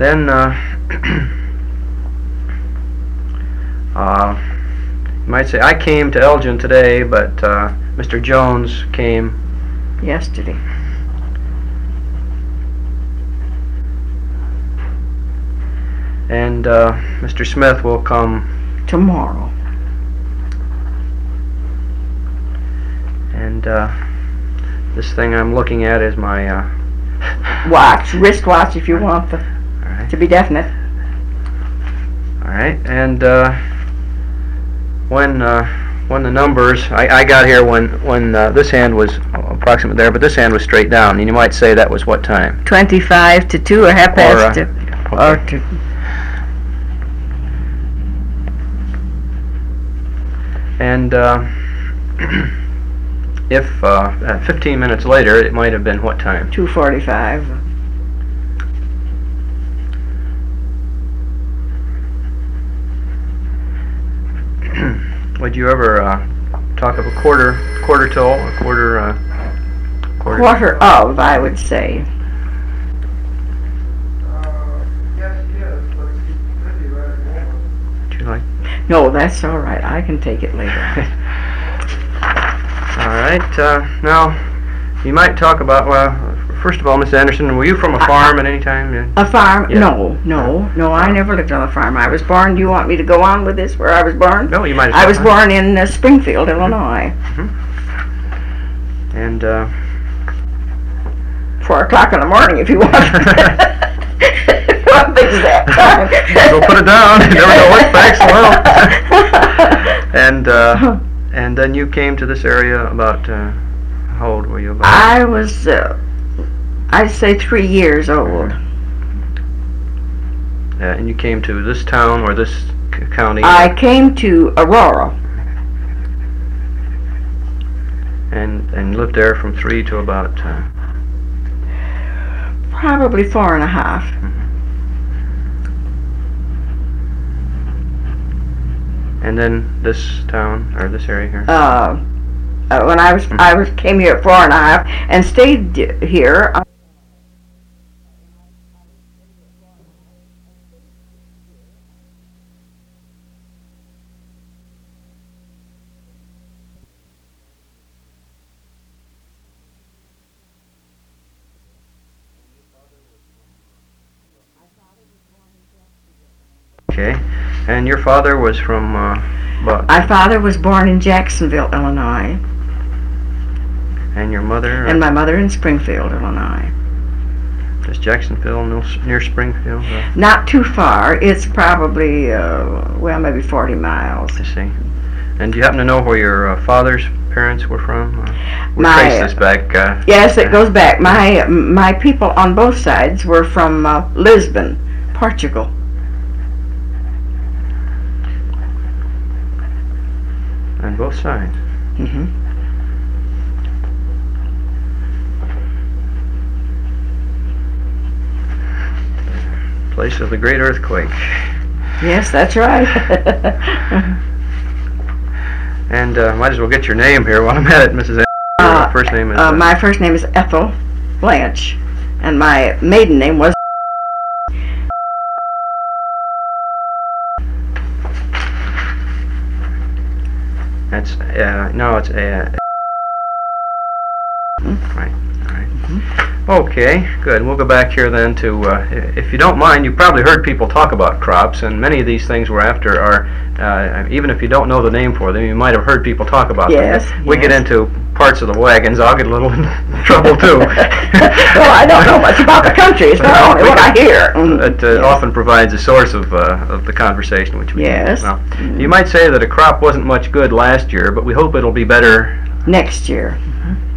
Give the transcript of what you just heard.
Then you might say, I came to Elgin today, but Mr. Jones came yesterday. And Mr. Smith will come tomorrow. And this thing I'm looking at is my watch, wristwatch, if you want to be definite. All right, and when the numbers, I got here when this hand was approximately there, but this hand was straight down, and you might say that was what time? 25 to 2 or half past 2. Okay. Or 2. And if 15 minutes later, it might have been what time? 2:45. Would you ever talk of a quarter till, a quarter of, I would say. Yes, but it's busy right at the moment. Would you like? No, that's all right. I can take it later. All right. Now, you might talk about, well, first of all, Miss Anderson, were you from a farm at any time? Yeah. A farm? Yeah. No. I never lived on a farm. I was born. Do you want me to go on with this, where I was born? No, you might as I well. was born in Springfield, Illinois. And 4 o'clock in the morning, if you want. What exact time? We'll put it down. You never know what facts will. And then you came to this area about, how old were you? About? I was, I'd say 3 years old. And you came to this town or this county? I came to Aurora. And lived there from 3 to about? Probably 4.5. And then this town or this area here? When I came here at 4.5 and stayed here. Okay. And your father was from what? My father was born in Jacksonville, Illinois. And your mother? And my mother in Springfield, Illinois. Is Jacksonville near Springfield? Not too far. It's probably, maybe 40 miles. I see. And do you happen to know where your father's parents were from? We trace this back. Yes, it goes back. My people on both sides were from Lisbon, Portugal. On both sides. Mm-hmm. Place of the great earthquake. Yes, that's right. And might as well get your name here while I'm at it, Mrs. Anderson. First name is? My first name is Ethel Blanche, and my maiden name was. That's no, it's right. All right. Okay, good. We'll go back here then to, if you don't mind, you probably heard people talk about crops, and many of these things we're after are, even if you don't know the name for them, you might have heard people talk about them. We get into parts of the wagons, I'll get a little in trouble too. Well, I don't know much about the country, it's not only what I hear. It often provides a source of the conversation, which we Yes. Well, you might say that a crop wasn't much good last year, but we hope it'll be better next year.